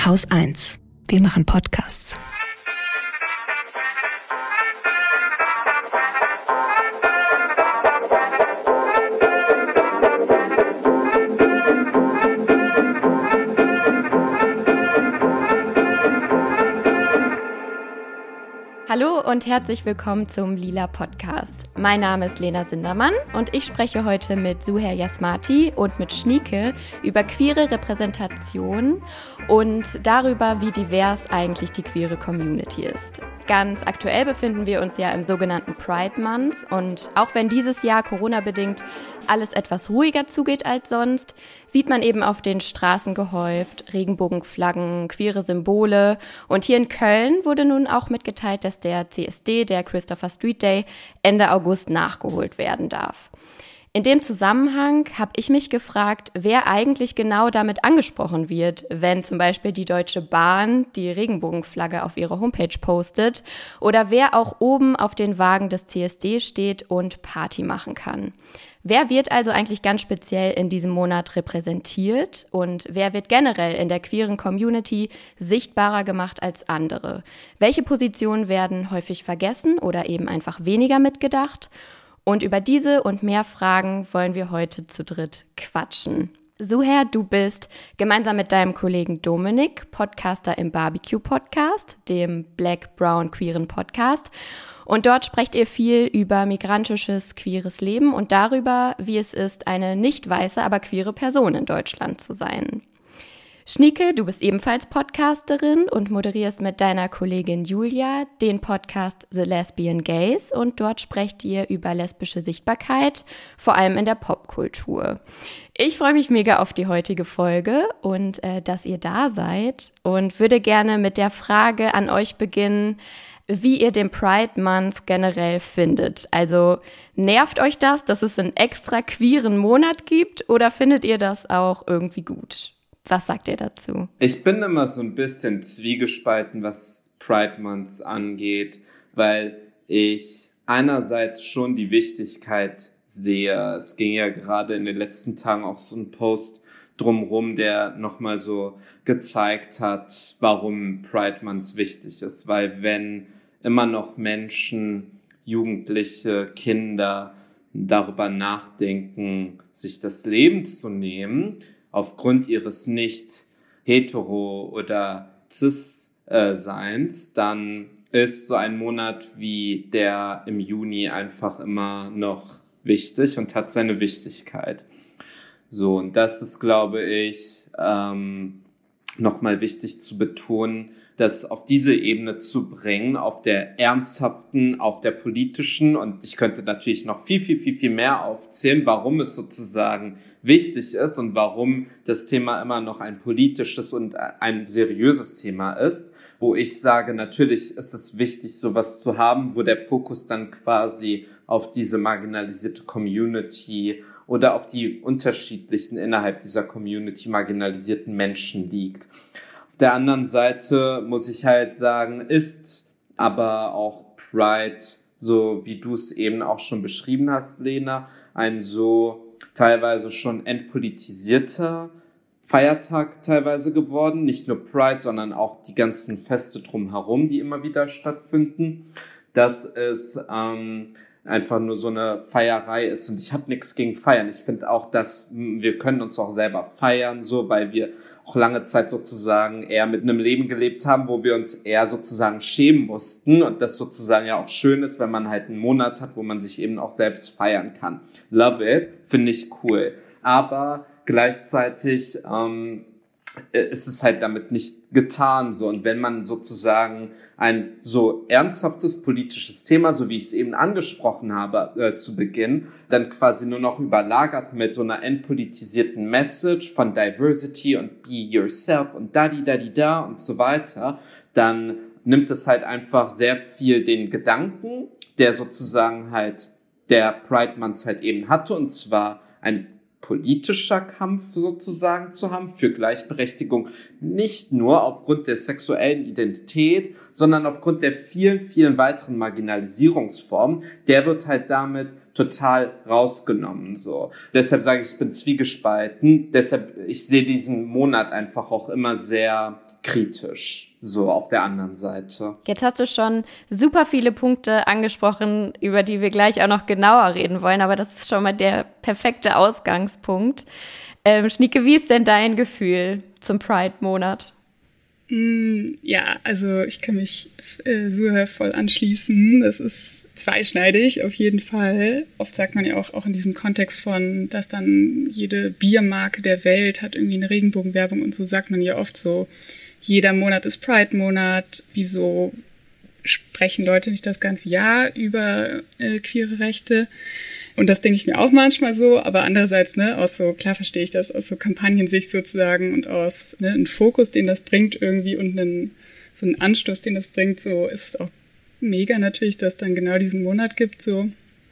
Haus 1. Wir machen Podcasts. Hallo und herzlich willkommen zum Lila Podcast. Mein Name ist Lena Sindermann und ich spreche heute mit Suher Yasmati und mit Schnieke über queere Repräsentation und darüber, wie divers eigentlich die queere Community ist. Ganz aktuell befinden wir uns ja im sogenannten Pride Month und auch wenn dieses Jahr Corona-bedingt alles etwas ruhiger zugeht als sonst, sieht man eben auf den Straßen gehäuft Regenbogenflaggen, queere Symbole und hier in Köln wurde nun auch mitgeteilt, dass der CSD, der Christopher Street Day, Ende August nachgeholt werden darf. In dem Zusammenhang habe ich mich gefragt, wer eigentlich genau damit angesprochen wird, wenn zum Beispiel die Deutsche Bahn die Regenbogenflagge auf ihre Homepage postet oder wer auch oben auf den Wagen des CSD steht und Party machen kann. Wer wird also eigentlich ganz speziell in diesem Monat repräsentiert und wer wird generell in der queeren Community sichtbarer gemacht als andere? Welche Positionen werden häufig vergessen oder eben einfach weniger mitgedacht? Und über diese und mehr Fragen wollen wir heute zu dritt quatschen. Suher, du bist gemeinsam mit deinem Kollegen Dominik Podcaster im Barbecue-Podcast, dem Black-Brown queeren Podcast. Und dort sprecht ihr viel über migrantisches, queeres Leben und darüber, wie es ist, eine nicht weiße, aber queere Person in Deutschland zu sein. Schnieke, du bist ebenfalls Podcasterin und moderierst mit deiner Kollegin Julia den Podcast The Lesbian Gaze und dort sprecht ihr über lesbische Sichtbarkeit, vor allem in der Popkultur. Ich freue mich mega auf die heutige Folge und dass ihr da seid und würde gerne mit der Frage an euch beginnen, wie ihr den Pride Month generell findet. Also nervt euch das, dass es einen extra queeren Monat gibt oder findet ihr das auch irgendwie gut? Was sagt ihr dazu? Ich bin immer so ein bisschen zwiegespalten, was Pride Month angeht, weil ich einerseits schon die Wichtigkeit sehe. Es ging ja gerade in den letzten Tagen auch so ein Post drumrum, der nochmal so gezeigt hat, warum Pride Month wichtig ist. Weil wenn immer noch Menschen, Jugendliche, Kinder darüber nachdenken, sich das Leben zu nehmen, aufgrund ihres nicht hetero- oder cis-Seins, dann ist so ein Monat wie der im Juni einfach immer noch wichtig und hat seine Wichtigkeit. So, und das ist, glaube ich, nochmal wichtig zu betonen, das auf diese Ebene zu bringen, auf der ernsthaften, auf der politischen, und ich könnte natürlich noch viel mehr aufzählen, warum es sozusagen wichtig ist und warum das Thema immer noch ein politisches und ein seriöses Thema ist, wo ich sage, natürlich ist es wichtig, sowas zu haben, wo der Fokus dann quasi auf diese marginalisierte Community oder auf die unterschiedlichen innerhalb dieser Community marginalisierten Menschen liegt. Auf der anderen Seite muss ich halt sagen, ist aber auch Pride, so wie du es eben auch schon beschrieben hast, Lena, ein so teilweise schon entpolitisierter Feiertag teilweise geworden. Nicht nur Pride, sondern auch die ganzen Feste drumherum, die immer wieder stattfinden. Dass es einfach nur so eine Feierei ist. Und ich habe nichts gegen Feiern. Ich finde auch, dass wir können uns auch selber feiern, so, weil wir auch lange Zeit sozusagen eher mit einem Leben gelebt haben, wo wir uns eher sozusagen schämen mussten. Und das sozusagen ja auch schön ist, wenn man halt einen Monat hat, wo man sich eben auch selbst feiern kann. Love it, finde ich cool. Aber gleichzeitig ist es halt damit nicht getan, so. Und wenn man sozusagen ein so ernsthaftes politisches Thema, so wie ich es eben angesprochen habe, zu Beginn, dann quasi nur noch überlagert mit so einer entpolitisierten Message von Diversity und Be Yourself und da und so weiter, dann nimmt es halt einfach sehr viel den Gedanken, der sozusagen halt der Pride Month halt eben hatte, und zwar ein politischer Kampf sozusagen zu haben für Gleichberechtigung, nicht nur aufgrund der sexuellen Identität, sondern aufgrund der vielen weiteren Marginalisierungsformen, der wird halt damit total rausgenommen, so. Deshalb sage ich bin zwiegespalten. Deshalb, ich sehe diesen Monat einfach auch immer sehr kritisch, so auf der anderen Seite. Jetzt hast du schon super viele Punkte angesprochen, über die wir gleich auch noch genauer reden wollen, aber das ist schon mal der perfekte Ausgangspunkt. Schnieke, wie ist denn dein Gefühl zum Pride-Monat? Ja, also ich kann mich so voll anschließen. Das ist zweischneidig auf jeden Fall. Oft sagt man ja auch in diesem Kontext von, dass dann jede Biermarke der Welt hat irgendwie eine Regenbogenwerbung und so, sagt man ja oft so, jeder Monat ist Pride-Monat. Wieso sprechen Leute nicht das ganze Jahr über queere Rechte? Und das denke ich mir auch manchmal so, aber andererseits, aus so, klar verstehe ich das, aus so Kampagnensicht sozusagen und aus einem Fokus, den das bringt irgendwie und so einen Anstoß, den das bringt, so ist es auch mega natürlich, dass es dann genau diesen Monat gibt, so.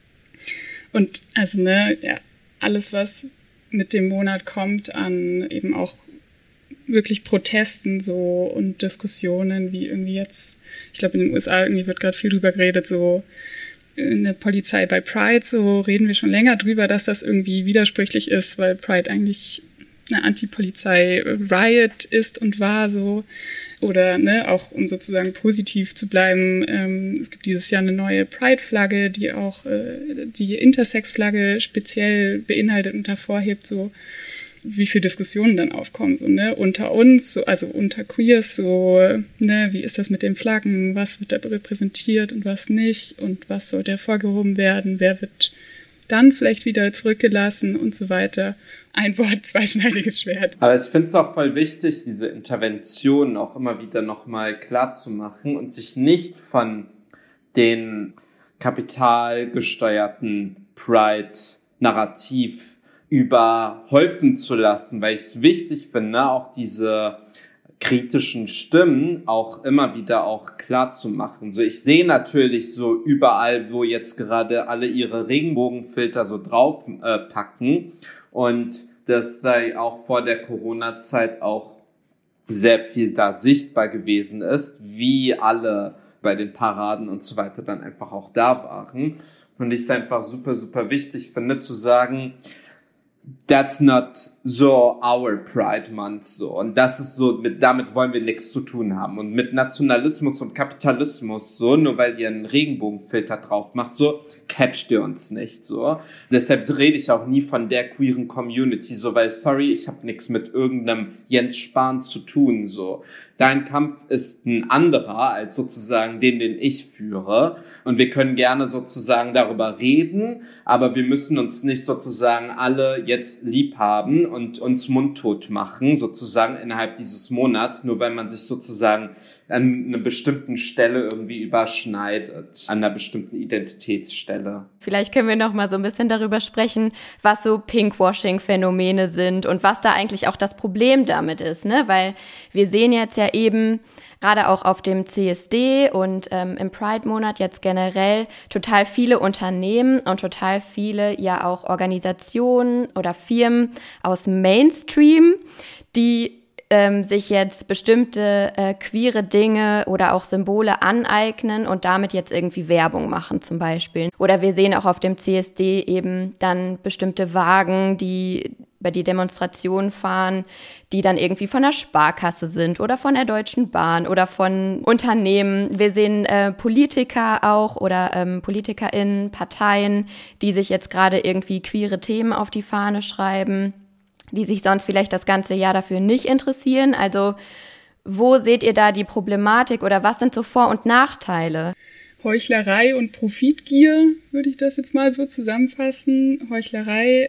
Und also, alles, was mit dem Monat kommt an eben auch wirklich Protesten so und Diskussionen, wie irgendwie jetzt, ich glaube in den USA irgendwie wird gerade viel drüber geredet, so eine Polizei bei Pride, so reden wir schon länger drüber, dass das irgendwie widersprüchlich ist, weil Pride eigentlich eine Anti-Polizei-Riot ist und war so. Oder auch um sozusagen positiv zu bleiben, es gibt dieses Jahr eine neue Pride-Flagge, die auch die Intersex-Flagge speziell beinhaltet und hervorhebt, so wie viele Diskussionen dann aufkommen, so, unter uns, so, also unter Queers, so, wie ist das mit den Flaggen, was wird da repräsentiert und was nicht und was sollte hervorgehoben werden, wer wird dann vielleicht wieder zurückgelassen und so weiter. Ein Wort, zweischneidiges Schwert. Aber ich finde es auch voll wichtig, diese Interventionen auch immer wieder nochmal klar zu machen und sich nicht den kapitalgesteuerten Pride-Narrativ überhäufen zu lassen, weil ich es wichtig finde, auch diese kritischen Stimmen auch immer wieder auch klar zu machen. So, ich sehe natürlich so überall, wo jetzt gerade alle ihre Regenbogenfilter so drauf packen und das sei auch vor der Corona-Zeit auch sehr viel da sichtbar gewesen ist, wie alle bei den Paraden und so weiter dann einfach auch da waren. Und ich es einfach super, super wichtig finde zu sagen, that's not so our Pride Month, so. Und das ist so, damit wollen wir nichts zu tun haben. Und mit Nationalismus und Kapitalismus, so, nur weil ihr einen Regenbogenfilter drauf macht, so, catcht ihr uns nicht, so. Deshalb rede ich auch nie von der queeren Community, so, weil, sorry, ich habe nichts mit irgendeinem Jens Spahn zu tun, so. Dein Kampf ist ein anderer als sozusagen den ich führe. Und wir können gerne sozusagen darüber reden, aber wir müssen uns nicht sozusagen alle jetzt lieb haben und uns mundtot machen, sozusagen innerhalb dieses Monats, nur weil man sich sozusagen an einer bestimmten Stelle irgendwie überschneidet, an einer bestimmten Identitätsstelle. Vielleicht können wir noch mal so ein bisschen darüber sprechen, was so Pinkwashing-Phänomene sind und was da eigentlich auch das Problem damit ist, ne? Weil wir sehen jetzt ja eben gerade auch auf dem CSD und im Pride-Monat jetzt generell total viele Unternehmen und total viele ja auch Organisationen oder Firmen aus dem Mainstream, die sich jetzt bestimmte queere Dinge oder auch Symbole aneignen und damit jetzt irgendwie Werbung machen zum Beispiel. Oder wir sehen auch auf dem CSD eben dann bestimmte Wagen, die über die Demonstrationen fahren, die dann irgendwie von der Sparkasse sind oder von der Deutschen Bahn oder von Unternehmen. Wir sehen Politiker auch oder PolitikerInnen, Parteien, die sich jetzt gerade irgendwie queere Themen auf die Fahne schreiben, die sich sonst vielleicht das ganze Jahr dafür nicht interessieren. Also wo seht ihr da die Problematik oder was sind so Vor- und Nachteile? Heuchlerei und Profitgier, würde ich das jetzt mal so zusammenfassen. Heuchlerei,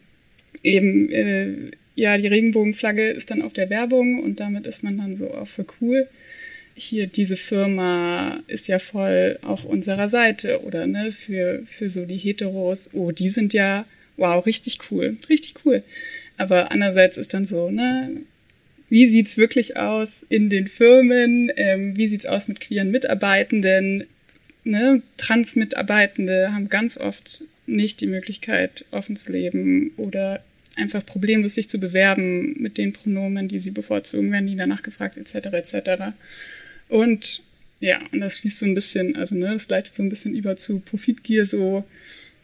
eben, die Regenbogenflagge ist dann auf der Werbung und damit ist man dann so auch für cool. Hier, diese Firma ist ja voll auf unserer Seite oder für so die Heteros. Oh, die sind ja, wow, richtig cool. Aber andererseits ist dann so, wie sieht's wirklich aus in den Firmen? Wie sieht's aus mit queeren Mitarbeitenden? Trans-Mitarbeitende haben ganz oft nicht die Möglichkeit, offen zu leben oder einfach problemlos sich zu bewerben mit den Pronomen, die sie bevorzugen, werden die danach gefragt, etc. Und ja, und das schließt so ein bisschen, das leitet so ein bisschen über zu Profitgier so.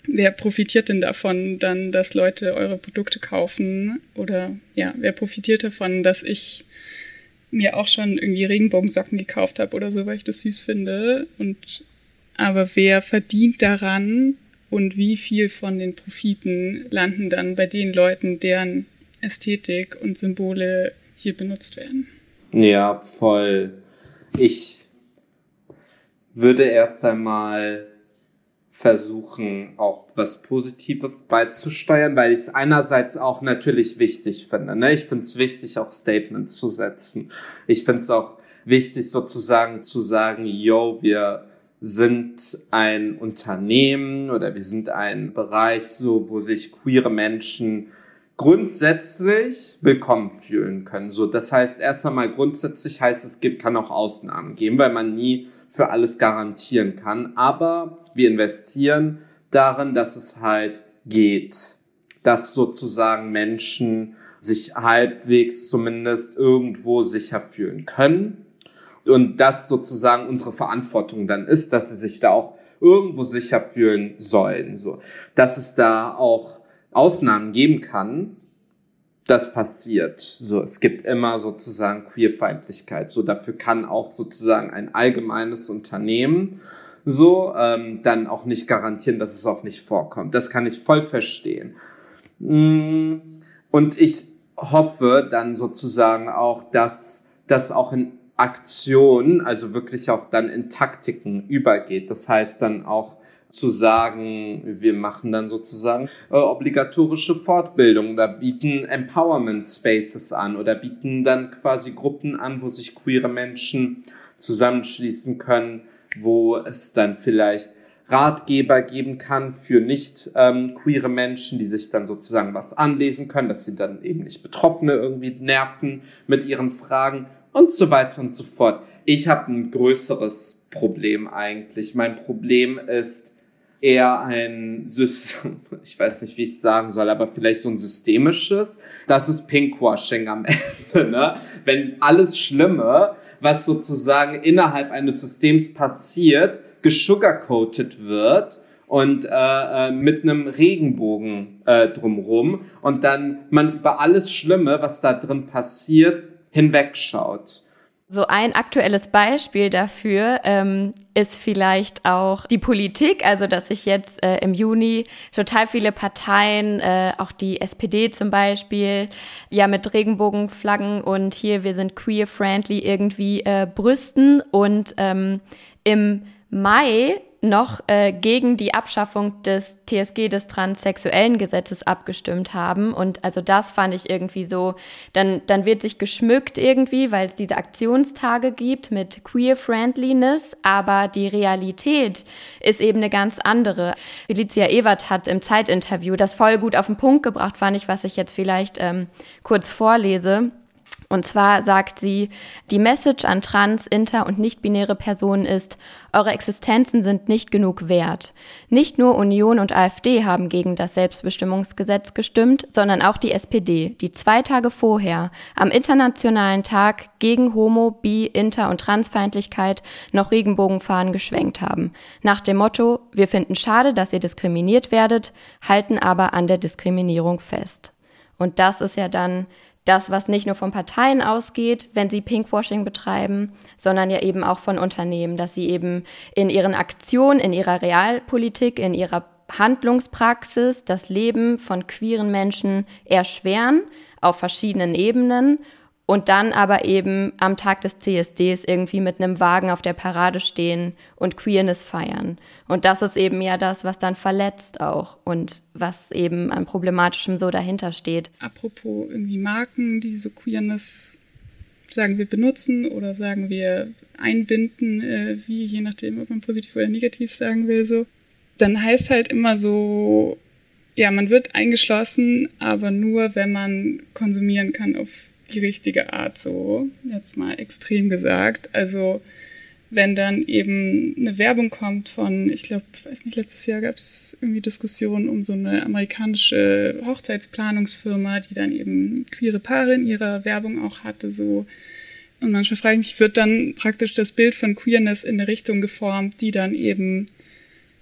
wer profitiert denn davon dann, dass Leute eure Produkte kaufen? Oder ja, wer profitiert davon, dass ich mir auch schon irgendwie Regenbogensocken gekauft habe oder so, weil ich das süß finde? Aber wer verdient daran und wie viel von den Profiten landen dann bei den Leuten, deren Ästhetik und Symbole hier benutzt werden? Ja, voll. Ich würde erst einmal versuchen, auch was Positives beizusteuern, weil ich es einerseits auch natürlich wichtig finde. Ne? Ich finde es wichtig, auch Statements zu setzen. Ich finde es auch wichtig, sozusagen zu sagen, wir sind ein Unternehmen oder wir sind ein Bereich, so wo sich queere Menschen grundsätzlich willkommen fühlen können. So, das heißt, erst einmal grundsätzlich heißt es, kann auch Ausnahmen geben, weil man nie für alles garantieren kann. Aber wir investieren darin, dass es halt geht, dass sozusagen Menschen sich halbwegs zumindest irgendwo sicher fühlen können. Und das sozusagen unsere Verantwortung dann ist, dass sie sich da auch irgendwo sicher fühlen sollen. So, dass es da auch Ausnahmen geben kann, das passiert. So, es gibt immer sozusagen Queerfeindlichkeit. So, dafür kann auch sozusagen ein allgemeines Unternehmen dann auch nicht garantieren, dass es auch nicht vorkommt. Das kann ich voll verstehen. Und ich hoffe dann sozusagen auch, dass das auch in Aktionen, also wirklich auch dann in Taktiken übergeht. Das heißt dann auch zu sagen, wir machen dann sozusagen obligatorische Fortbildung oder bieten Empowerment Spaces an oder bieten dann quasi Gruppen an, wo sich queere Menschen zusammenschließen können, wo es dann vielleicht Ratgeber geben kann für nicht queere Menschen, die sich dann sozusagen was anlesen können, dass sie dann eben nicht Betroffene irgendwie nerven mit ihren Fragen und so weiter und so fort. Ich habe ein größeres Problem eigentlich. Mein Problem ist eher ein System, ich weiß nicht, wie ich es sagen soll, aber vielleicht so ein systemisches. Das ist Pinkwashing am Ende, ne? Wenn alles Schlimme, was sozusagen innerhalb eines Systems passiert, gesugarcoated wird und mit einem Regenbogen drumrum und dann man über alles Schlimme, was da drin passiert, hinwegschaut. So ein aktuelles Beispiel dafür ist vielleicht auch die Politik, also dass sich jetzt im Juni total viele Parteien, auch die SPD zum Beispiel, ja mit Regenbogenflaggen und hier, wir sind queer-friendly irgendwie brüsten und im Mai noch gegen die Abschaffung des TSG, des transsexuellen Gesetzes, abgestimmt haben. Und also das fand ich irgendwie so, dann wird sich geschmückt irgendwie, weil es diese Aktionstage gibt mit Queer-Friendliness, aber die Realität ist eben eine ganz andere. Felicia Ewert hat im Zeitinterview das voll gut auf den Punkt gebracht, fand ich, was ich jetzt vielleicht kurz vorlese. Und zwar sagt sie, die Message an trans-, inter- und nicht-binäre Personen ist, eure Existenzen sind nicht genug wert. Nicht nur Union und AfD haben gegen das Selbstbestimmungsgesetz gestimmt, sondern auch die SPD, die 2 Tage vorher am Internationalen Tag gegen Homo-, Bi-, Inter- und Transfeindlichkeit noch Regenbogenfahnen geschwenkt haben. Nach dem Motto, wir finden schade, dass ihr diskriminiert werdet, halten aber an der Diskriminierung fest. Und das ist ja dann das, was nicht nur von Parteien ausgeht, wenn sie Pinkwashing betreiben, sondern ja eben auch von Unternehmen, dass sie eben in ihren Aktionen, in ihrer Realpolitik, in ihrer Handlungspraxis das Leben von queeren Menschen erschweren auf verschiedenen Ebenen und dann aber eben am Tag des CSDs irgendwie mit einem Wagen auf der Parade stehen und Queerness feiern. Und das ist eben ja das, was dann verletzt auch und was eben an Problematischem so dahinter steht. Apropos irgendwie Marken, die so Queerness, sagen wir, benutzen oder sagen wir einbinden, wie je nachdem, ob man positiv oder negativ sagen will, so. Dann heißt halt immer so, ja, man wird eingeschlossen, aber nur, wenn man konsumieren kann auf die richtige Art, so jetzt mal extrem gesagt. Also wenn dann eben eine Werbung kommt von, ich glaube, weiß nicht, letztes Jahr gab es irgendwie Diskussionen um so eine amerikanische Hochzeitsplanungsfirma, die dann eben queere Paare in ihrer Werbung auch hatte, so. Und manchmal frage ich mich, wird dann praktisch das Bild von Queerness in eine Richtung geformt, die dann eben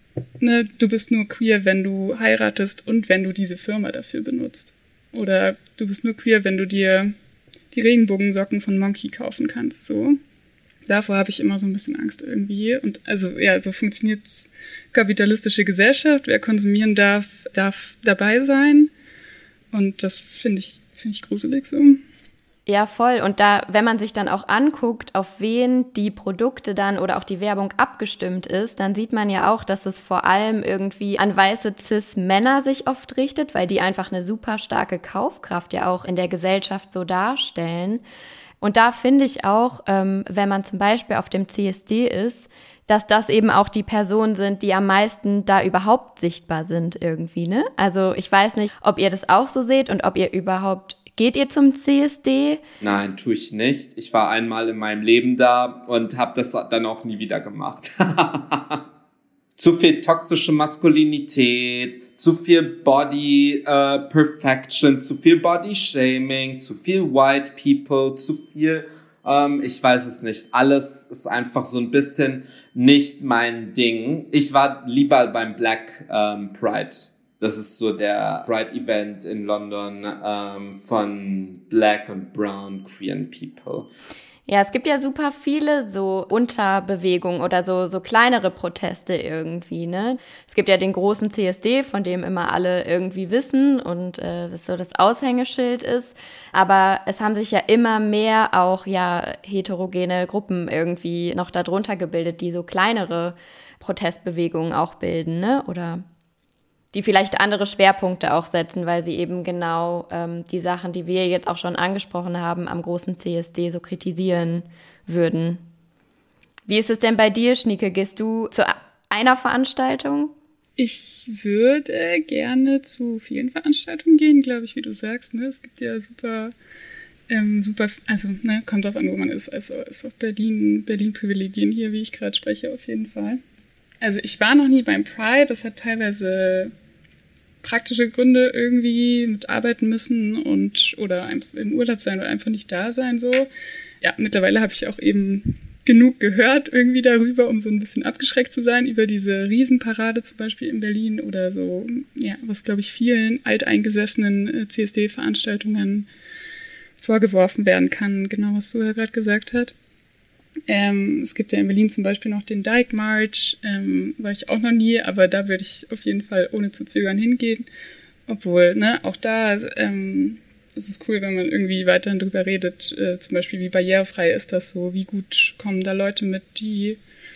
ne, du bist nur queer, wenn du heiratest und wenn du diese Firma dafür benutzt. Oder du bist nur queer, wenn du dir die Regenbogensocken von Monkey kaufen kannst, so. Davor habe ich immer so ein bisschen Angst irgendwie. Und also, ja, so funktioniert kapitalistische Gesellschaft. Wer konsumieren darf, darf dabei sein. Und das finde ich gruselig so. Ja, voll. Und da, wenn man sich dann auch anguckt, auf wen die Produkte dann oder auch die Werbung abgestimmt ist, dann sieht man ja auch, dass es vor allem irgendwie an weiße Cis-Männer sich oft richtet, weil die einfach eine super starke Kaufkraft ja auch in der Gesellschaft so darstellen. Und da finde ich auch, wenn man zum Beispiel auf dem CSD ist, dass das eben auch die Personen sind, die am meisten da überhaupt sichtbar sind irgendwie, ne? Also ich weiß nicht, ob ihr das auch so seht und ob ihr überhaupt, geht ihr zum CSD? Nein, tue ich nicht. Ich war einmal in meinem Leben da und habe das dann auch nie wieder gemacht. Zu viel toxische Maskulinität, zu viel Body Perfection, zu viel Body Shaming, zu viel White People, zu viel, ich weiß es nicht. Alles ist einfach so ein bisschen nicht mein Ding. Ich war lieber beim Black Pride. Das ist so der Pride-Event in London von Black und Brown Queer People. Ja, es gibt ja super viele so Unterbewegungen oder so kleinere Proteste irgendwie, ne? Es gibt ja den großen CSD, von dem immer alle irgendwie wissen und das so das Aushängeschild ist. Aber es haben sich ja immer mehr auch ja heterogene Gruppen irgendwie noch darunter gebildet, die so kleinere Protestbewegungen auch bilden, ne? Oder die vielleicht andere Schwerpunkte auch setzen, weil sie eben genau die Sachen, die wir jetzt auch schon angesprochen haben, am großen CSD so kritisieren würden. Wie ist es denn bei dir, Schnieke? Gehst du zu einer Veranstaltung? Ich würde gerne zu vielen Veranstaltungen gehen, glaube ich, wie du sagst. Ne? Es gibt ja super, also ne, kommt drauf an, wo man ist. Also ist auch Berlin-Privilegien hier, wie ich gerade spreche, auf jeden Fall. Also ich war noch nie beim Pride, das hat teilweise praktische Gründe irgendwie mit arbeiten müssen oder im Urlaub sein oder einfach nicht da sein so. Ja, mittlerweile habe ich auch eben genug gehört irgendwie darüber, um so ein bisschen abgeschreckt zu sein über diese Riesenparade zum Beispiel in Berlin oder so, ja, was glaube ich vielen alteingesessenen CSD-Veranstaltungen vorgeworfen werden kann, genau was Suher gerade gesagt hat. Es gibt ja in Berlin zum Beispiel noch den Dyke March, war ich auch noch nie, aber da würde ich auf jeden Fall ohne zu zögern hingehen. Obwohl, ne, auch da ist es cool, wenn man irgendwie weiterhin drüber redet, zum Beispiel wie barrierefrei ist das so, wie gut kommen da Leute mit, die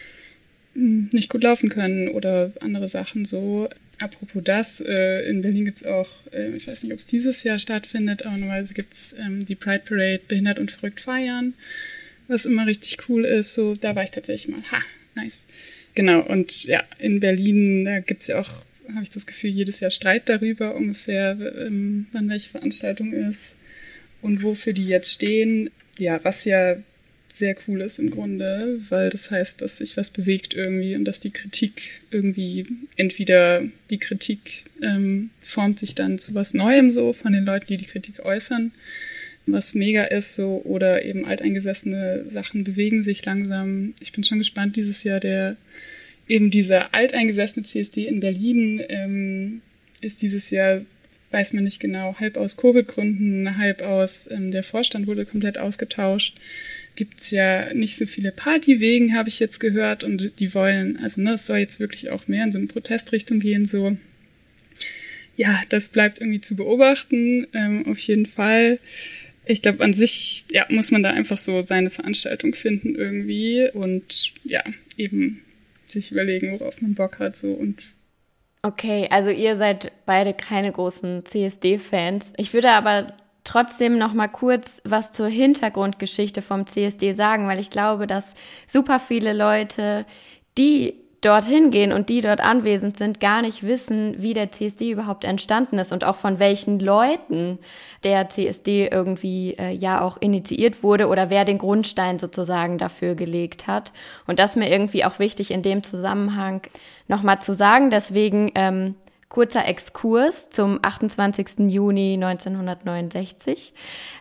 nicht gut laufen können oder andere Sachen so. Apropos das, in Berlin gibt's auch, ich weiß nicht, ob es dieses Jahr stattfindet, aber normalerweise gibt's die Pride Parade Behindert und Verrückt feiern, was immer richtig cool ist. So, da war ich tatsächlich mal. Nice. Genau, und ja, in Berlin, da gibt's ja auch, habe ich das Gefühl, jedes Jahr Streit darüber ungefähr, wann welche Veranstaltung ist und wofür die jetzt stehen. Ja, was ja sehr cool ist im Grunde, weil das heißt, dass sich was bewegt irgendwie und dass die Kritik irgendwie, entweder die Kritik formt sich dann zu was Neuem so von den Leuten, die die Kritik äußern, was mega ist so, oder eben alteingesessene Sachen bewegen sich langsam. Ich bin schon gespannt, dieses Jahr dieser alteingesessene CSD in Berlin ist dieses Jahr, weiß man nicht genau, halb aus Covid-Gründen, halb aus, der Vorstand wurde komplett ausgetauscht. Gibt's ja nicht so viele Partywegen, habe ich jetzt gehört, und die wollen, also ne, es soll jetzt wirklich auch mehr in so eine Protestrichtung gehen, so. Ja, das bleibt irgendwie zu beobachten, auf jeden Fall. Ich glaube, an sich, ja, muss man da einfach so seine Veranstaltung finden irgendwie und ja, eben sich überlegen, worauf man Bock hat, so. Und okay, also ihr seid beide keine großen CSD-Fans. Ich würde aber trotzdem noch mal kurz was zur Hintergrundgeschichte vom CSD sagen, weil ich glaube, dass super viele Leute, die dorthin gehen und die dort anwesend sind, gar nicht wissen, wie der CSD überhaupt entstanden ist und auch von welchen Leuten der CSD irgendwie ja auch initiiert wurde oder wer den Grundstein sozusagen dafür gelegt hat. Und das ist mir irgendwie auch wichtig in dem Zusammenhang nochmal zu sagen. Deswegen Kurzer Exkurs zum 28. Juni 1969,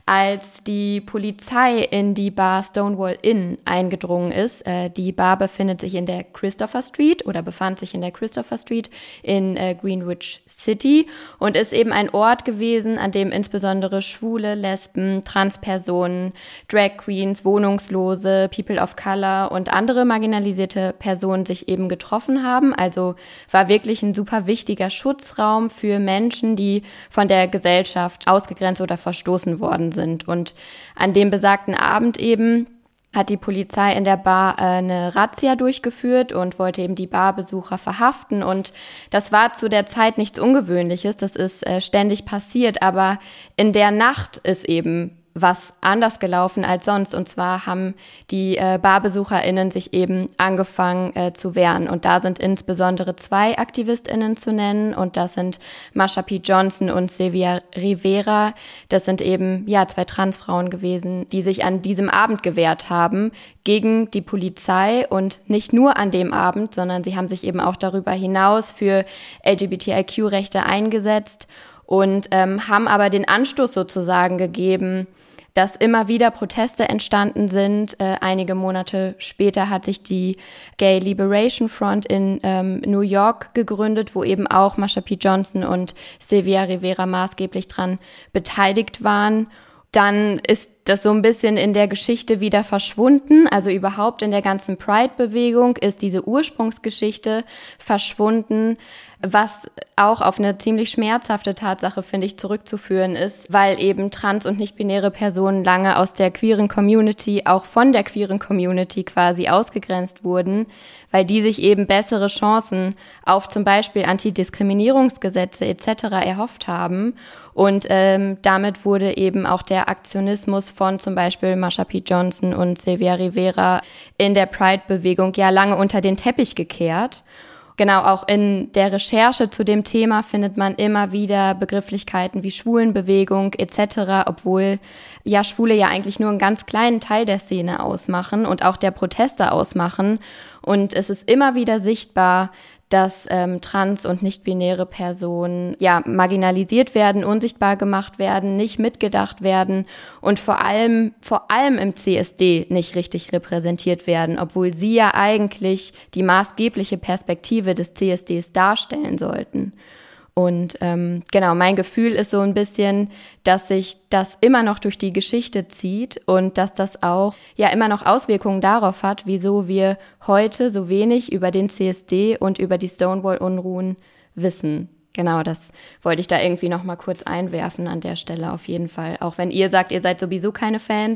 als die Polizei in die Bar Stonewall Inn eingedrungen ist. Die Bar befindet sich in der Christopher Street oder befand sich in der Christopher Street in Greenwich City und ist eben ein Ort gewesen, an dem insbesondere Schwule, Lesben, Transpersonen, Drag Queens, Wohnungslose, People of Color und andere marginalisierte Personen sich eben getroffen haben. Also war wirklich ein super wichtiger Schutzraum für Menschen, die von der Gesellschaft ausgegrenzt oder verstoßen worden sind. Und an dem besagten Abend eben hat die Polizei in der Bar eine Razzia durchgeführt und wollte eben die Barbesucher verhaften. Und das war zu der Zeit nichts Ungewöhnliches, das ist ständig passiert. Aber in der Nacht ist eben was anders gelaufen als sonst. Und zwar haben die BarbesucherInnen sich eben angefangen zu wehren. Und da sind insbesondere 2 AktivistInnen zu nennen. Und das sind Marsha P. Johnson und Sylvia Rivera. Das sind eben 2 Transfrauen gewesen, die sich an diesem Abend gewehrt haben gegen die Polizei. Und nicht nur an dem Abend, sondern sie haben sich eben auch darüber hinaus für LGBTIQ-Rechte eingesetzt und haben aber den Anstoß sozusagen gegeben, dass immer wieder Proteste entstanden sind. Einige Monate später hat sich die Gay Liberation Front in New York gegründet, wo eben auch Marsha P. Johnson und Sylvia Rivera maßgeblich dran beteiligt waren. Dann ist das so ein bisschen in der Geschichte wieder verschwunden. Also überhaupt in der ganzen Pride-Bewegung ist diese Ursprungsgeschichte verschwunden, was auch auf eine ziemlich schmerzhafte Tatsache, finde ich, zurückzuführen ist, weil eben trans- und nicht-binäre Personen lange aus der queeren Community, auch von der queeren Community quasi ausgegrenzt wurden, weil die sich eben bessere Chancen auf zum Beispiel Antidiskriminierungsgesetze etc. erhofft haben. Und damit wurde eben auch der Aktionismus von zum Beispiel Marsha P. Johnson und Sylvia Rivera in der Pride-Bewegung ja lange unter den Teppich gekehrt. Genau, auch in der Recherche zu dem Thema findet man immer wieder Begrifflichkeiten wie Schwulenbewegung etc., obwohl Schwule ja eigentlich nur einen ganz kleinen Teil der Szene ausmachen und auch der Proteste ausmachen. Und es ist immer wieder sichtbar, dass trans- und nicht-binäre Personen marginalisiert werden, unsichtbar gemacht werden, nicht mitgedacht werden und vor allem im CSD nicht richtig repräsentiert werden, obwohl sie ja eigentlich die maßgebliche Perspektive des CSDs darstellen sollten. Und mein Gefühl ist so ein bisschen, dass sich das immer noch durch die Geschichte zieht und dass das auch immer noch Auswirkungen darauf hat, wieso wir heute so wenig über den CSD und über die Stonewall-Unruhen wissen. Genau, das wollte ich da irgendwie noch mal kurz einwerfen an der Stelle auf jeden Fall. Auch wenn ihr sagt, ihr seid sowieso keine Fans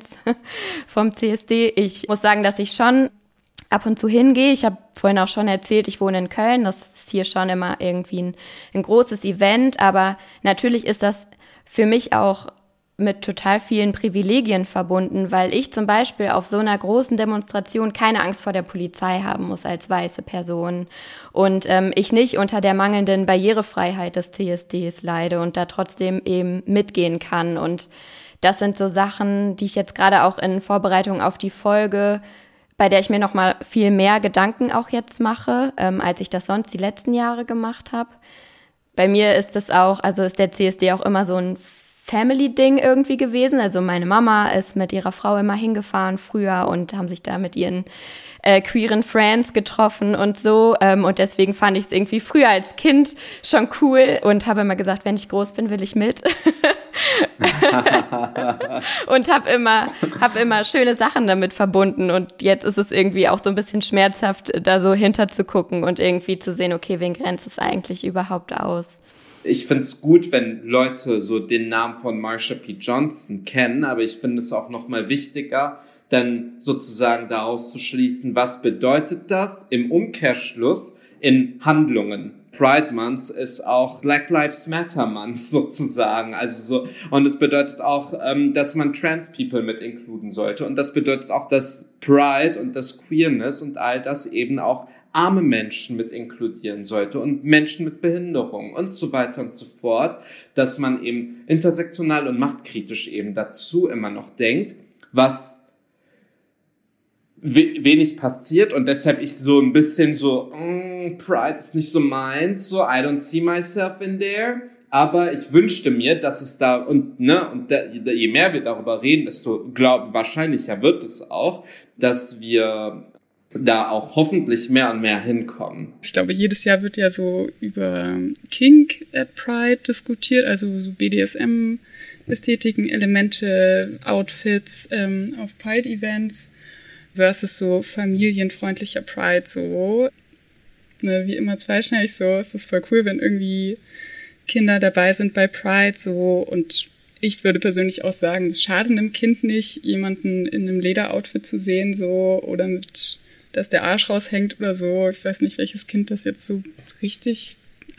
vom CSD. Ich muss sagen, dass ich schon ab und zu hingehe. Ich habe vorhin auch schon erzählt, ich wohne in Köln. Das ist hier schon immer irgendwie ein großes Event. Aber natürlich ist das für mich auch mit total vielen Privilegien verbunden, weil ich zum Beispiel auf so einer großen Demonstration keine Angst vor der Polizei haben muss als weiße Person und ich nicht unter der mangelnden Barrierefreiheit des CSDs leide und da trotzdem eben mitgehen kann. Und das sind so Sachen, die ich jetzt gerade auch in Vorbereitung auf die Folge, bei der ich mir noch mal viel mehr Gedanken auch jetzt mache, als ich das sonst die letzten Jahre gemacht habe. Bei mir ist es auch, also ist der CSD auch immer so ein Family-Ding irgendwie gewesen. Also meine Mama ist mit ihrer Frau immer hingefahren früher und haben sich da mit ihren queeren Friends getroffen und so. Und deswegen fand ich es irgendwie früher als Kind schon cool und habe immer gesagt, wenn ich groß bin, will ich mit. Und hab immer schöne Sachen damit verbunden. Und jetzt ist es irgendwie auch so ein bisschen schmerzhaft, da so hinter zu gucken und irgendwie zu sehen, okay, wen grenzt es eigentlich überhaupt aus? Ich finde es gut, wenn Leute so den Namen von Marsha P. Johnson kennen, aber ich finde es auch noch mal wichtiger, dann sozusagen daraus zu schließen, was bedeutet das im Umkehrschluss in Handlungen. Pride Month ist auch Black Lives Matter Month sozusagen, also so, und es bedeutet auch, dass man Trans People mit inkluden sollte, und das bedeutet auch, dass Pride und das Queerness und all das eben auch arme Menschen mit inkludieren sollte und Menschen mit Behinderung und so weiter und so fort, dass man eben intersektional und machtkritisch eben dazu immer noch denkt, was wenig passiert und deshalb ich so ein bisschen so, Pride ist nicht so meins, so I don't see myself in there. Aber ich wünschte mir, dass es da, je mehr wir darüber reden, desto wahrscheinlicher wird es auch, dass wir da auch hoffentlich mehr und mehr hinkommen. Ich glaube, jedes Jahr wird ja so über Kink at Pride diskutiert, also so BDSM-Ästhetiken, Elemente, Outfits auf Pride-Events versus so familienfreundlicher Pride, so, ne, wie immer zweischneidig, so, es ist voll cool, wenn irgendwie Kinder dabei sind bei Pride, so, und ich würde persönlich auch sagen, es schadet einem Kind nicht, jemanden in einem Lederoutfit zu sehen, so, oder mit, dass der Arsch raushängt oder so. Ich weiß nicht, welches Kind das jetzt so richtig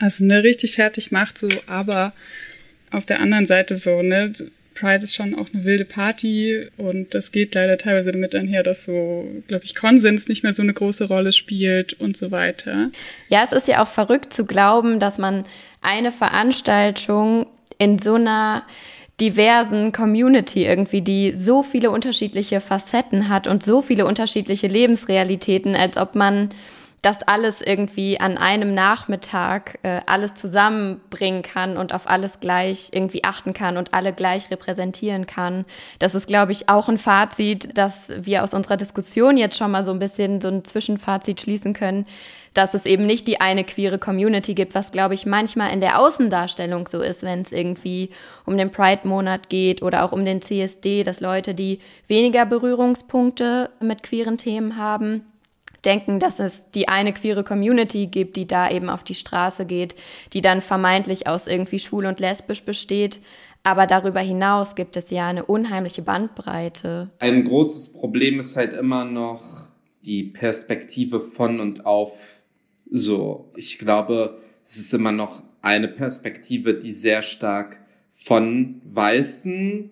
fertig macht, so, aber auf der anderen Seite so, ne, Pride ist schon auch eine wilde Party und das geht leider teilweise damit einher, dass so, glaube ich, Konsens nicht mehr so eine große Rolle spielt und so weiter. Ja, es ist ja auch verrückt zu glauben, dass man eine Veranstaltung in so einer diversen Community irgendwie, die so viele unterschiedliche Facetten hat und so viele unterschiedliche Lebensrealitäten, als ob man das alles irgendwie an einem Nachmittag alles zusammenbringen kann und auf alles gleich irgendwie achten kann und alle gleich repräsentieren kann. Das ist, glaube ich, auch ein Fazit, dass wir aus unserer Diskussion jetzt schon mal so ein bisschen so ein Zwischenfazit schließen können, dass es eben nicht die eine queere Community gibt, was, glaube ich, manchmal in der Außendarstellung so ist, wenn es irgendwie um den Pride-Monat geht oder auch um den CSD, dass Leute, die weniger Berührungspunkte mit queeren Themen haben, denken, dass es die eine queere Community gibt, die da eben auf die Straße geht, die dann vermeintlich aus irgendwie schwul und lesbisch besteht. Aber darüber hinaus gibt es ja eine unheimliche Bandbreite. Ein großes Problem ist halt immer noch die Perspektive von und auf so. Ich glaube, es ist immer noch eine Perspektive, die sehr stark von weißen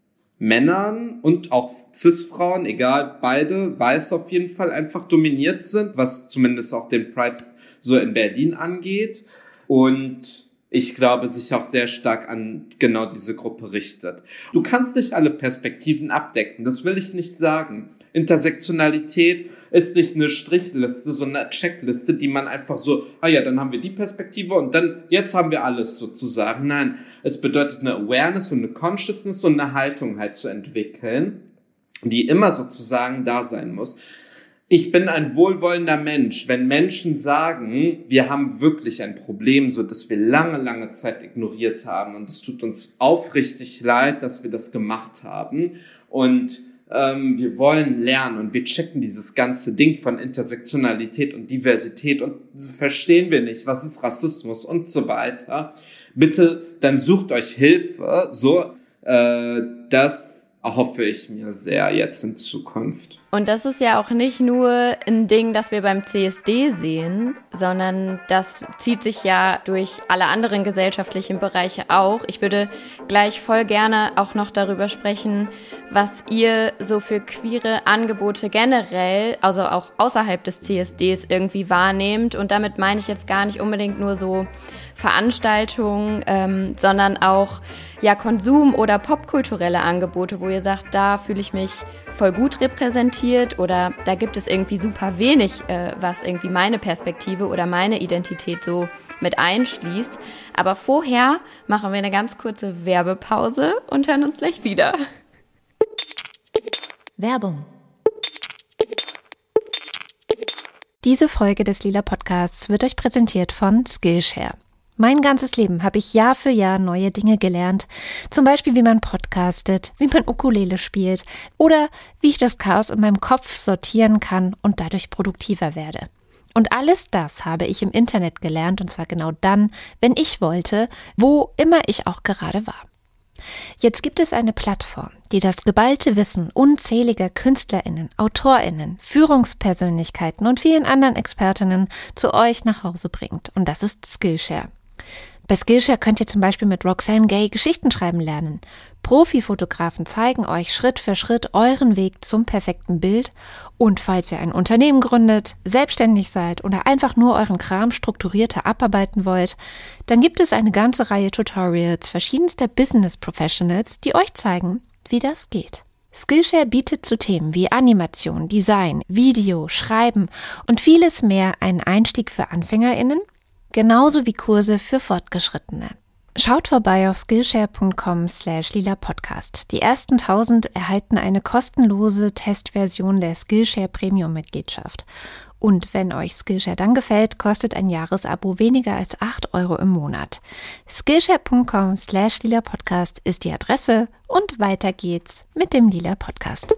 Männern und auch Cis-Frauen, egal, beide weiß auf jeden Fall einfach dominiert sind, was zumindest auch den Pride so in Berlin angeht. Und ich glaube, sich auch sehr stark an genau diese Gruppe richtet. Du kannst nicht alle Perspektiven abdecken, das will ich nicht sagen. Intersektionalität ist nicht eine Strichliste, sondern eine Checkliste, die man einfach so, dann haben wir die Perspektive und dann, jetzt haben wir alles sozusagen. Nein, es bedeutet eine Awareness und eine Consciousness und eine Haltung halt zu entwickeln, die immer sozusagen da sein muss. Ich bin ein wohlwollender Mensch. Wenn Menschen sagen, wir haben wirklich ein Problem, so dass wir lange, lange Zeit ignoriert haben und es tut uns aufrichtig leid, dass wir das gemacht haben und wir wollen lernen und wir checken dieses ganze Ding von Intersektionalität und Diversität und verstehen wir nicht, was ist Rassismus und so weiter. Bitte, dann sucht euch Hilfe, so, das erhoffe ich mir sehr jetzt in Zukunft. Und das ist ja auch nicht nur ein Ding, das wir beim CSD sehen, sondern das zieht sich ja durch alle anderen gesellschaftlichen Bereiche auch. Ich würde gleich voll gerne auch noch darüber sprechen, was ihr so für queere Angebote generell, also auch außerhalb des CSDs irgendwie wahrnehmt. Und damit meine ich jetzt gar nicht unbedingt nur so Veranstaltungen, sondern auch ja Konsum- oder popkulturelle Angebote, wo ihr sagt, da fühle ich mich voll gut repräsentiert oder da gibt es irgendwie super wenig, was irgendwie meine Perspektive oder meine Identität so mit einschließt. Aber vorher machen wir eine ganz kurze Werbepause und hören uns gleich wieder. Werbung. Diese Folge des Lila Podcasts wird euch präsentiert von Skillshare. Mein ganzes Leben habe ich Jahr für Jahr neue Dinge gelernt. Zum Beispiel, wie man podcastet, wie man Ukulele spielt oder wie ich das Chaos in meinem Kopf sortieren kann und dadurch produktiver werde. Und alles das habe ich im Internet gelernt und zwar genau dann, wenn ich wollte, wo immer ich auch gerade war. Jetzt gibt es eine Plattform, die das geballte Wissen unzähliger KünstlerInnen, AutorInnen, Führungspersönlichkeiten und vielen anderen ExpertInnen zu euch nach Hause bringt. Und das ist Skillshare. Bei Skillshare könnt ihr zum Beispiel mit Roxane Gay Geschichten schreiben lernen. Profifotografen zeigen euch Schritt für Schritt euren Weg zum perfekten Bild. Und falls ihr ein Unternehmen gründet, selbstständig seid oder einfach nur euren Kram strukturierter abarbeiten wollt, dann gibt es eine ganze Reihe Tutorials verschiedenster Business Professionals, die euch zeigen, wie das geht. Skillshare bietet zu Themen wie Animation, Design, Video, Schreiben und vieles mehr einen Einstieg für AnfängerInnen, genauso wie Kurse für Fortgeschrittene. Schaut vorbei auf skillshare.com/lilapodcast. Die ersten 1000 erhalten eine kostenlose Testversion der Skillshare Premium-Mitgliedschaft. Und wenn euch Skillshare dann gefällt, kostet ein Jahresabo weniger als 8 € im Monat. Skillshare.com/lilapodcast ist die Adresse und weiter geht's mit dem Lila Podcast.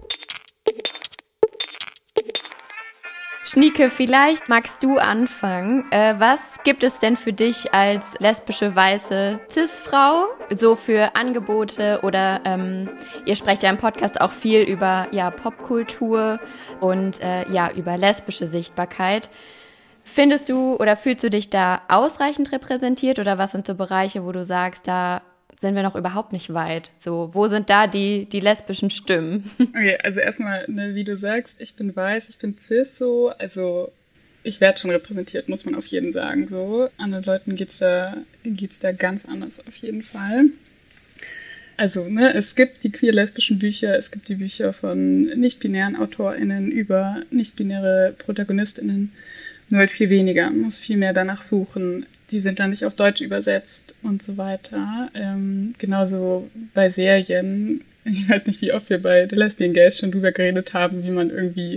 Schnieke, vielleicht magst du anfangen. Was gibt es denn für dich als lesbische, weiße Cis-Frau so für Angebote oder ihr sprecht ja im Podcast auch viel über Popkultur und über lesbische Sichtbarkeit. Findest du oder fühlst du dich da ausreichend repräsentiert oder was sind so Bereiche, wo du sagst, da sind wir noch überhaupt nicht weit? So, wo sind da die lesbischen Stimmen? Okay, also erstmal, wie du sagst, ich bin weiß, ich bin cis so, also ich werde schon repräsentiert, muss man auf jeden sagen so. Anderen Leuten geht's da ganz anders auf jeden Fall. Also, es gibt die queer-lesbischen Bücher, es gibt die Bücher von nicht-binären AutorInnen über nicht-binäre ProtagonistInnen, nur halt viel weniger, man muss viel mehr danach suchen. Die sind dann nicht auf Deutsch übersetzt und so weiter. Genauso bei Serien. Ich weiß nicht, wie oft wir bei The Lesbian Gays schon drüber geredet haben, wie man irgendwie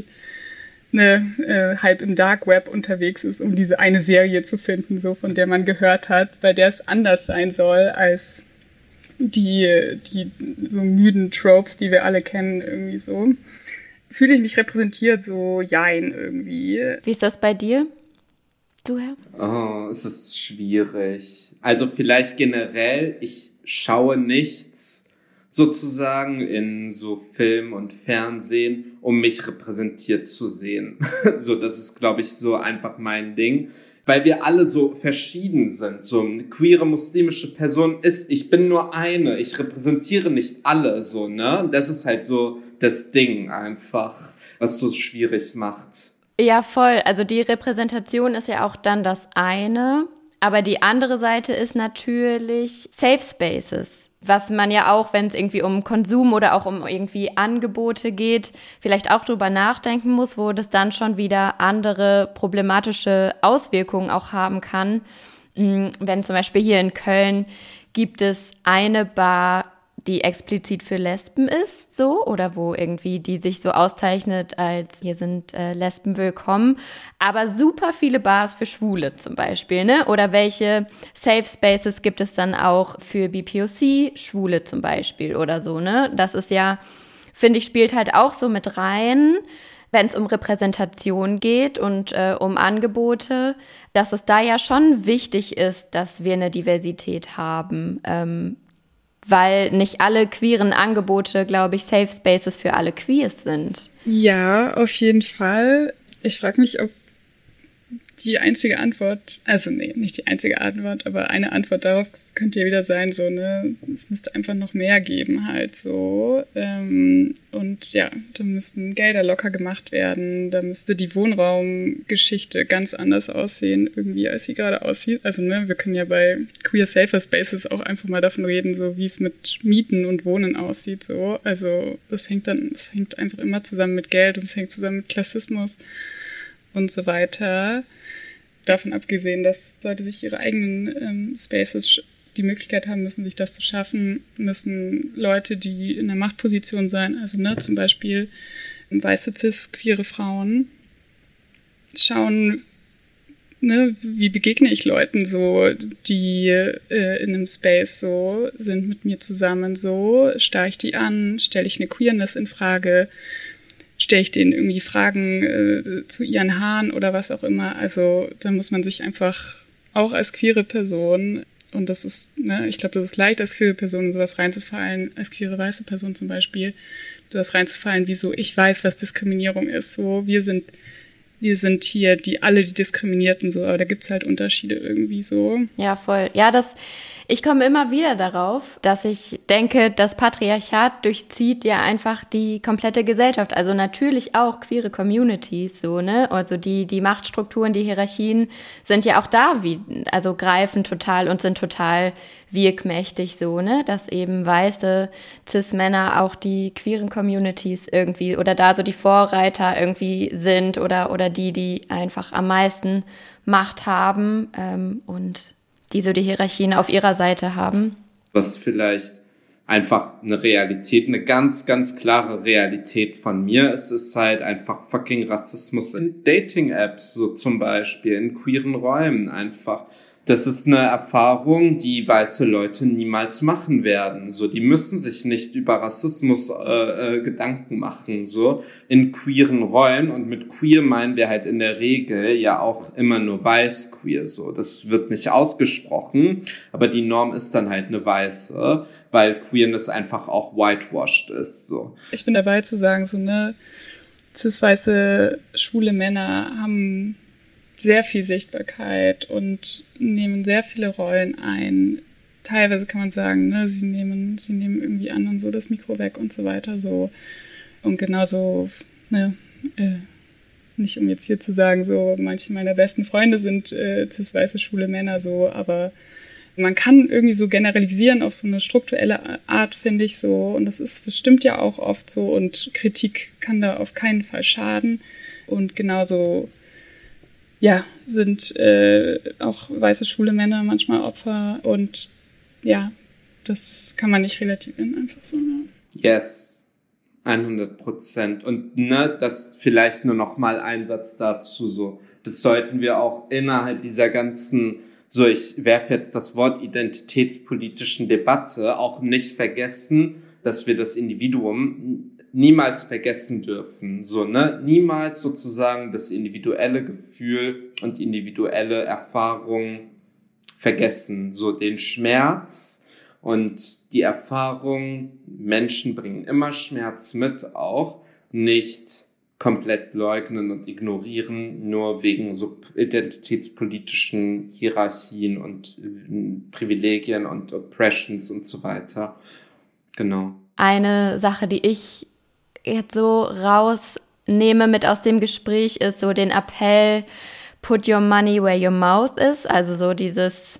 halb im Dark Web unterwegs ist, um diese eine Serie zu finden, so von der man gehört hat, bei der es anders sein soll als die so müden Tropes, die wir alle kennen, irgendwie so. Fühle ich mich repräsentiert, so jein irgendwie. Wie ist das bei dir? Du, Herr? Oh, es ist schwierig. Also vielleicht generell, ich schaue nichts sozusagen in so Film und Fernsehen, um mich repräsentiert zu sehen. So, das ist, glaube ich, so einfach mein Ding. Weil wir alle so verschieden sind. So eine queere muslimische Person ich bin nur eine. Ich repräsentiere nicht alle, so, ne? Das ist halt so das Ding einfach, was so schwierig macht. Ja, voll. Also die Repräsentation ist ja auch dann das eine, aber die andere Seite ist natürlich Safe Spaces, was man ja auch, wenn es irgendwie um Konsum oder auch um irgendwie Angebote geht, vielleicht auch drüber nachdenken muss, wo das dann schon wieder andere problematische Auswirkungen auch haben kann. Wenn zum Beispiel hier in Köln gibt es eine Bar, die explizit für Lesben ist, so, oder wo irgendwie die sich so auszeichnet als, hier sind Lesben willkommen, aber super viele Bars für Schwule zum Beispiel, ne, oder welche Safe Spaces gibt es dann auch für BPOC, Schwule zum Beispiel oder so, ne, das ist ja, finde ich, spielt halt auch so mit rein, wenn es um Repräsentation geht und um Angebote, dass es da ja schon wichtig ist, dass wir eine Diversität haben, weil nicht alle queeren Angebote, glaube ich, Safe Spaces für alle Queers sind. Ja, auf jeden Fall. Ich frage mich, ob die einzige Antwort, also nee, nicht die einzige Antwort, aber eine Antwort darauf könnte ja wieder sein, so, es müsste einfach noch mehr geben halt so. Und ja, da müssten Gelder locker gemacht werden, da müsste die Wohnraumgeschichte ganz anders aussehen, irgendwie, als sie gerade aussieht. Also, wir können ja bei Queer Safer Spaces auch einfach mal davon reden, so wie es mit Mieten und Wohnen aussieht, so. Also, das hängt einfach immer zusammen mit Geld und es hängt zusammen mit Klassismus und so weiter. Davon abgesehen, dass Leute sich ihre eigenen Spaces die Möglichkeit haben müssen, sich das zu schaffen, müssen Leute, die in einer Machtposition sein, also zum Beispiel weiße cis-queere Frauen, schauen, wie begegne ich Leuten so, die in einem Space so sind mit mir zusammen so, starre ich die an, stelle ich eine Queerness in Frage, stelle ich denen irgendwie Fragen zu ihren Haaren oder was auch immer. Also da muss man sich einfach auch als queere Person, und das ist, ich glaube, das ist leicht, als queere Person in sowas reinzufallen, als queere weiße Person zum Beispiel, sowas reinzufallen, wie so, ich weiß, was Diskriminierung ist, so, wir sind hier die Diskriminierten, so, aber da gibt's halt Unterschiede irgendwie so. Ja, voll. Ja, das Ich komme immer wieder darauf, dass ich denke, das Patriarchat durchzieht ja einfach die komplette Gesellschaft. Also natürlich auch queere Communities, so, ne? Also die Machtstrukturen, die Hierarchien sind ja auch da, also greifen total und sind total wirkmächtig, so, ne? Dass eben weiße Cis-Männer auch die queeren Communities irgendwie oder da so die Vorreiter irgendwie sind oder die einfach am meisten Macht haben und die so die Hierarchien auf ihrer Seite haben. Was vielleicht einfach eine Realität, eine ganz, ganz klare Realität von mir ist, ist halt einfach fucking Rassismus in Dating-Apps, so zum Beispiel, in queeren Räumen einfach. Das ist eine Erfahrung, die weiße Leute niemals machen werden. So, die müssen sich nicht über Rassismus Gedanken machen. So in queeren Räumen, und mit queer meinen wir halt in der Regel ja auch immer nur weiß queer. So, das wird nicht ausgesprochen, aber die Norm ist dann halt eine weiße, weil Queerness einfach auch whitewashed ist. So. Ich bin dabei zu sagen, so ne, cis-weiße schwule Männer haben sehr viel Sichtbarkeit und nehmen sehr viele Rollen ein. Teilweise kann man sagen, ne, sie nehmen irgendwie anderen so das Mikro weg und so weiter, so. Und genauso, ne, nicht um jetzt hier zu sagen, so, manche meiner besten Freunde sind cis-weiße schwule Männer, so, aber man kann irgendwie so generalisieren auf so eine strukturelle Art, finde ich, so. Und das stimmt ja auch oft so, und Kritik kann da auf keinen Fall schaden. Und genauso ja, sind auch weiße schwule Männer manchmal Opfer, und ja, das kann man nicht relativieren, einfach so. Ne? Yes, 100%. Und ne, das vielleicht nur noch mal ein Satz dazu, so, das sollten wir auch innerhalb dieser ganzen, so, ich werfe jetzt das Wort identitätspolitischen Debatte, auch nicht vergessen, dass wir das Individuum niemals vergessen dürfen, so, ne, niemals sozusagen das individuelle Gefühl und individuelle Erfahrung vergessen, so den Schmerz und die Erfahrung, Menschen bringen immer Schmerz mit auch, nicht komplett leugnen und ignorieren, nur wegen so identitätspolitischen Hierarchien und Privilegien und Oppressions und so weiter. Genau. Eine Sache, die ich jetzt so rausnehme mit aus dem Gespräch, ist so den Appell, put your money where your mouth is, also so dieses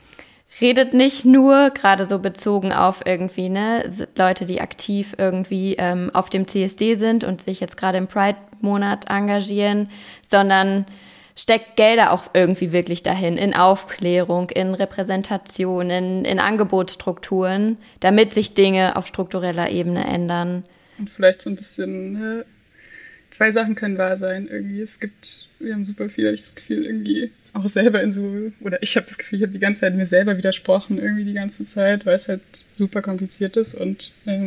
redet nicht nur, gerade so bezogen auf irgendwie, ne, Leute, die aktiv irgendwie auf dem CSD sind und sich jetzt gerade im Pride-Monat engagieren, sondern steckt Gelder auch irgendwie wirklich dahin, in Aufklärung, in Repräsentation, in Angebotsstrukturen, damit sich Dinge auf struktureller Ebene ändern. Und vielleicht so ein bisschen, ne, zwei Sachen können wahr sein irgendwie. Wir haben super viel, habe ich das Gefühl, irgendwie auch selber ich habe das Gefühl, ich habe die ganze Zeit mir selber widersprochen, irgendwie die ganze Zeit, weil es halt super kompliziert ist und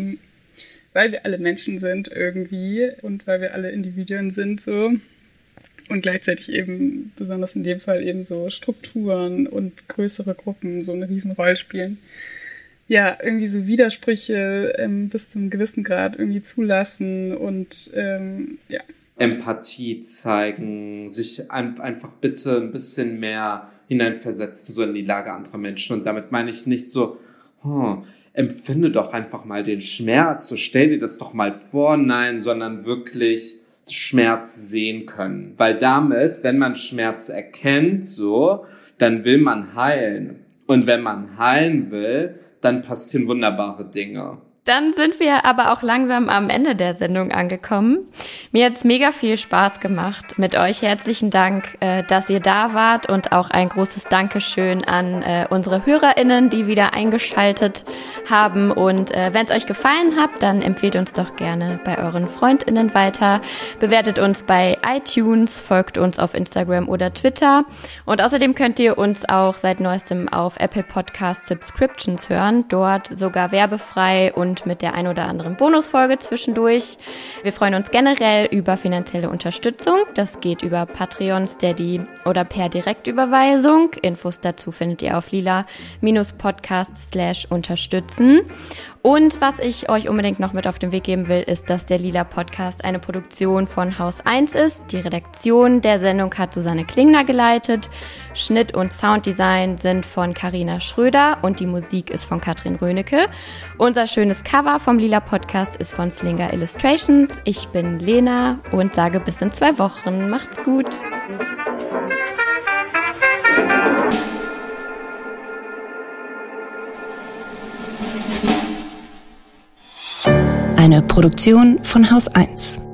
weil wir alle Menschen sind irgendwie und weil wir alle Individuen sind so. Und gleichzeitig eben, besonders in dem Fall eben so Strukturen und größere Gruppen so eine Riesenrolle spielen. Ja, irgendwie so Widersprüche bis zu einem gewissen Grad irgendwie zulassen und ja. Empathie zeigen, sich einfach bitte ein bisschen mehr hineinversetzen, so in die Lage anderer Menschen. Und damit meine ich nicht so, empfinde doch einfach mal den Schmerz, so stell dir das doch mal vor, nein, sondern wirklich Schmerz sehen können. Weil damit, wenn man Schmerz erkennt, so, dann will man heilen. Und wenn man heilen will, dann passieren wunderbare Dinge. Dann sind wir aber auch langsam am Ende der Sendung angekommen. Mir hat's mega viel Spaß gemacht mit euch. Herzlichen Dank, dass ihr da wart, und auch ein großes Dankeschön an unsere HörerInnen, die wieder eingeschaltet haben. Und wenn es euch gefallen hat, dann empfehlt uns doch gerne bei euren FreundInnen weiter. Bewertet uns bei iTunes, folgt uns auf Instagram oder Twitter. Und außerdem könnt ihr uns auch seit neuestem auf Apple Podcast Subscriptions hören. Dort sogar werbefrei und mit der ein oder anderen Bonusfolge zwischendurch. Wir freuen uns generell über finanzielle Unterstützung. Das geht über Patreon, Steady oder per Direktüberweisung. Infos dazu findet ihr auf lila-podcast/unterstützen. Und was ich euch unbedingt noch mit auf den Weg geben will, ist, dass der Lila Podcast eine Produktion von Haus 1 ist. Die Redaktion der Sendung hat Susanne Klingner geleitet. Schnitt und Sounddesign sind von Carina Schröder und die Musik ist von Katrin Rönecke. Unser schönes Cover vom Lila Podcast ist von Slinger Illustrations. Ich bin Lena und sage bis in 2 Wochen. Macht's gut! Eine Produktion von Haus 1.